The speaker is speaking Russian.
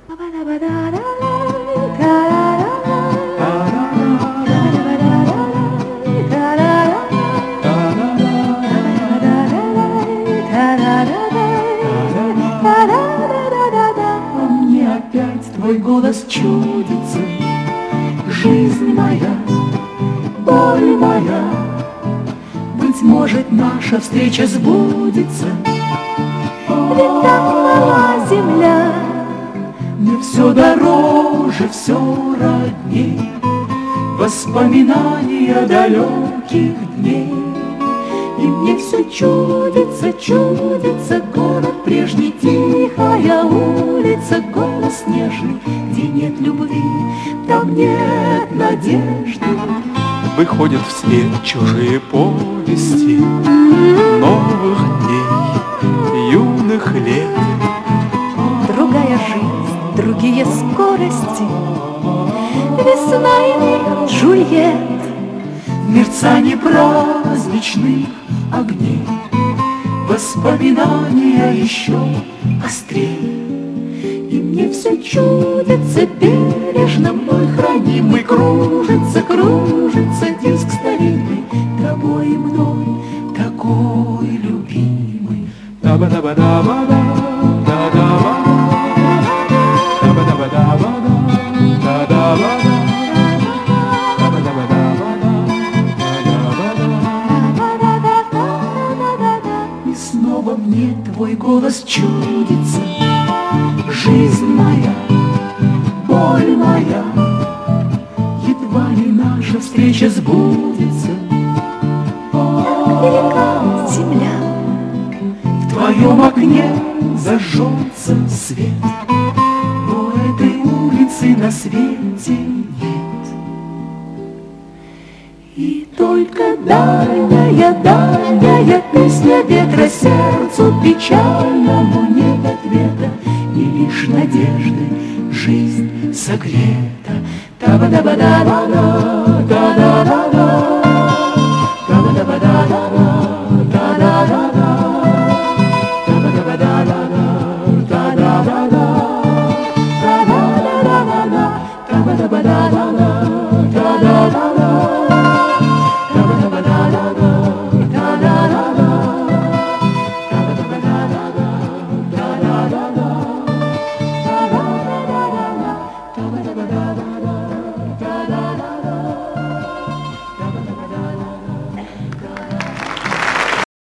А мне опять твой голос чудится. Жизнь моя, боль моя, быть может, наша встреча сбудется. Ведь так мала земля, мне все дороже, все родней воспоминания далеких дней. И мне все чудится, чудится город прежний, тихая улица, голос нежный. Где нет любви, там нет надежды. Выходят в свет чужие повести новых дней, юных лет. другая жизнь, другие скорости. Весна и мир, Джульет, Мерцание праздничных огней, воспоминания еще острее. И мне все чудится, бережно мной хранимый, кружится, кружится диск старинный, тобой и мной такой любимый. Таба-таба-таба-да, да-да-ба, таба-таба-таба-да, да-да-ба, таба-таба-таба-да, да-да-ба. И снова мне твой голос чудится. Жизнь моя, боль моя, едва ли наша встреча сбудется. велика земля, В твоем окне зажжется свет, но этой улицы на свете нет. И только дальняя, дальняя песня ветра сердцу печальному нет ответа, и лишь надежды жизнь согрета. Таба-да-ба-да-да-да.